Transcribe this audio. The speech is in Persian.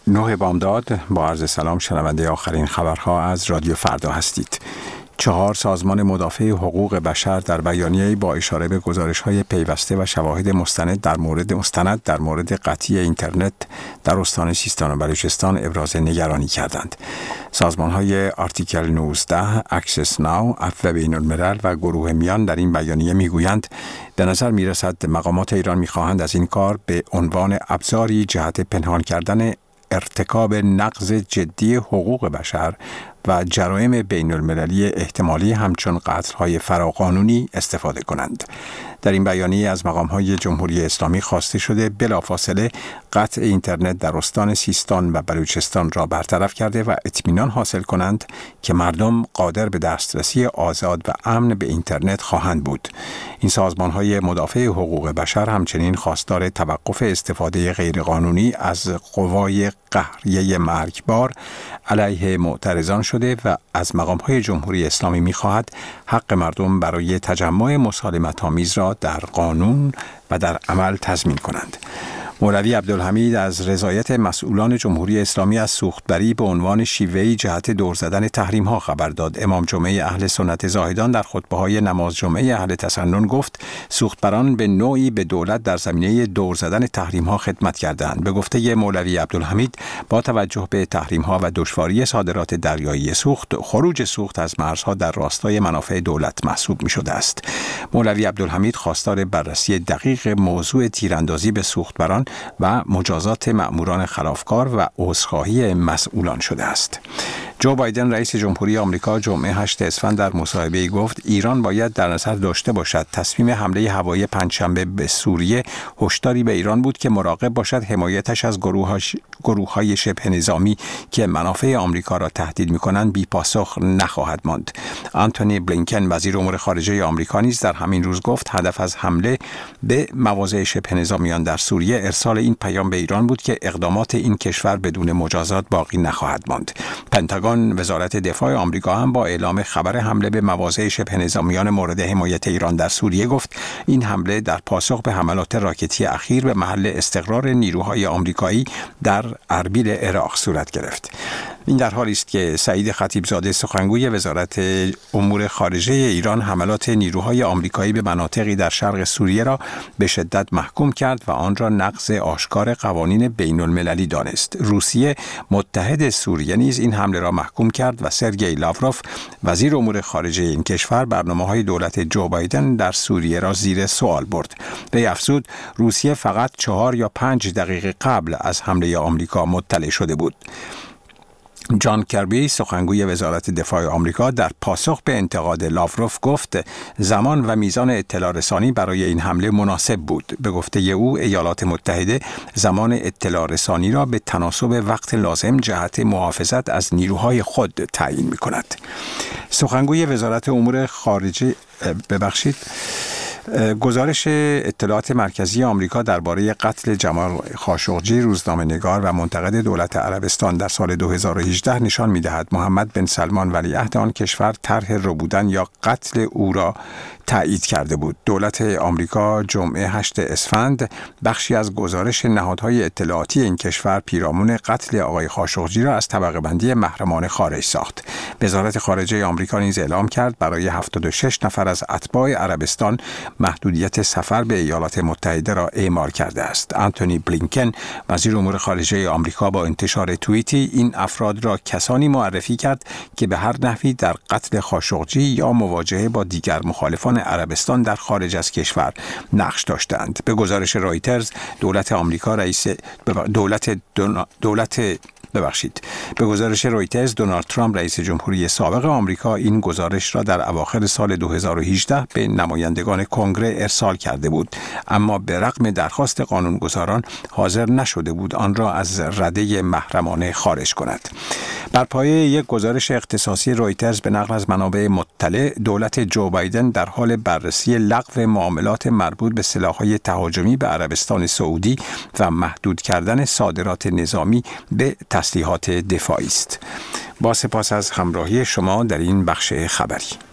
9 بامداد با عرض سلام شنونده آخرین خبرها از رادیو فردا هستید. 4 سازمان مدافع حقوق بشر در بیانیه‌ای با اشاره به گزارش‌های پیوسته و شواهد مستند در مورد قطعی اینترنت در استان سیستان و بلوچستان ابراز نگرانی کردند. سازمان‌های آرتیکل 19، اکسس ناو، عفو بین‌الملل و گروه میان در این بیانیه می‌گویند به نظر می‌رسد مقامات ایران می‌خواهند از این کار به عنوان ابزاری جهت پنهان کردن ارتکاب نقض جدی حقوق بشر و جرایم بین المللی احتمالی همچون قتل‌های فراقانونی استفاده کنند. در این بیانیه از مقام‌های جمهوری اسلامی خواسته شده بلافاصله قطع اینترنت در استان سیستان و بلوچستان را برطرف کرده و اطمینان حاصل کنند که مردم قادر به دسترسی آزاد و امن به اینترنت خواهند بود. این سازمان‌های مدافع حقوق بشر همچنین خواستار توقف استفاده غیرقانونی از قوای قهریه مرگبار علیه معترضان شده و از مقام‌های جمهوری اسلامی می‌خواهد حق مردم برای تجمع مسالمت‌آمیز را در قانون و در عمل تضمین کنند. مولوی عبدالحمید از رضایت مسئولان جمهوری اسلامی از سوختبری به عنوان شیوه‌ای جهت دور زدن تحریم‌ها خبر داد. امام جمعه اهل سنت زاهدان در خطبه‌های نماز جمعه اهل تسنن گفت سوختبران به نوعی به دولت در زمینه دور زدن تحریم‌ها خدمت کردند. به گفته مولوی عبدالحمید با توجه به تحریم‌ها و دشواری صادرات دریایی سوخت، خروج سوخت از مرزها در راستای منافع دولت محسوب می‌شده است. مولوی عبدالحمید خواستار بررسی دقیق موضوع تیراندازی به سوختبران و مجازات مأموران خلافکار و عذرخواهی مسئولان شده است. جو بایدن رئیس جمهوری آمریکا جمعه 8 اسفند در مصاحبه‌ای گفت ایران باید در نظر داشته باشد تصمیم حمله هوایی پنجشنبه به سوریه هشداری به ایران بود که مراقب باشد حمایتش از گروه‌های شبه نظامی که منافع آمریکا را تهدید می‌کنند بی‌پاسخ نخواهد ماند. آنتونی بلینکن وزیر امور خارجه آمریکا نیز در همین روز گفت هدف از حمله به مواضع شبه نظامیان در سوریه ارسال این پیام به ایران بود که اقدامات این کشور بدون مجازات باقی نخواهد ماند. پنتاگون وزارت دفاع آمریکا هم با اعلام خبر حمله به مواضع شبه نظامیان مورد حمایت ایران در سوریه گفت این حمله در پاسخ به حملات راکتی اخیر به محل استقرار نیروهای آمریکایی در اربیل عراق صورت گرفت. این در حالی است که سعید خطیبزاده سخنگوی وزارت امور خارجه ایران حملات نیروهای آمریکایی به مناطقی در شرق سوریه را به شدت محکوم کرد و آن را نقض آشکار قوانین بین المللی دانست. روسیه متحد سوریه نیز این حمله را محکوم کرد و سرگئی لاوروف وزیر امور خارجه این کشور برنامه‌های دولت جو بایدن در سوریه را زیر سوال برد. وی افزود روسیه فقط 4 یا 5 دقیقه قبل از حمله آمریکا مطلع شده بود. جان کربی سخنگوی وزارت دفاع آمریکا در پاسخ به انتقاد لاوروف گفت زمان و میزان اطلاع رسانی برای این حمله مناسب بود. به گفته او ایالات متحده زمان اطلاع رسانی را به تناسب وقت لازم جهت محافظت از نیروهای خود تعیین می‌کند. سخنگوی وزارت امور خارجه گزارش اطلاعات مرکزی آمریکا درباره قتل جمال خاشقجی روزنامه‌نگار و منتقد دولت عربستان در سال 2018 نشان می‌دهد محمد بن سلمان ولیعهد آن کشور طرح ربودن یا قتل او را تایید کرده بود. دولت آمریکا جمعه 8 اسفند بخشی از گزارش نهادهای اطلاعاتی این کشور پیرامون قتل آقای خاشقجی را از طبقه بندی محرمانه خارج ساخت. وزارت خارجه آمریکا نیز اعلام کرد برای 76 نفر از اتباع عربستان محدودیت سفر به ایالات متحده را اعمال کرده است. آنتونی بلینکن وزیر امور خارجه آمریکا با انتشار توییتی این افراد را کسانی معرفی کرد که به هر نحوی در قتل خاشقجی یا مواجهه با دیگر مخالفان عربستان در خارج از کشور نقش داشتند. به گزارش رایترز به گزارش رویترز دونالد ترامپ رئیس جمهوری سابق آمریکا این گزارش را در اواخر سال 2018 به نمایندگان کنگره ارسال کرده بود، اما به رغم درخواست قانونگذاران حاضر نشده بود آن را از رده محرمانه خارج کند. بر پایه یک گزارش اختصاصی رویترز به نقل از منابع مطلع، دولت جو بایدن در حال بررسی لغو معاملات مربوط به سلاح‌های تهاجمی به عربستان سعودی و محدود کردن صادرات نظامی به تسلیحات دفاعی است. با سپاس از همراهی شما در این بخش خبری.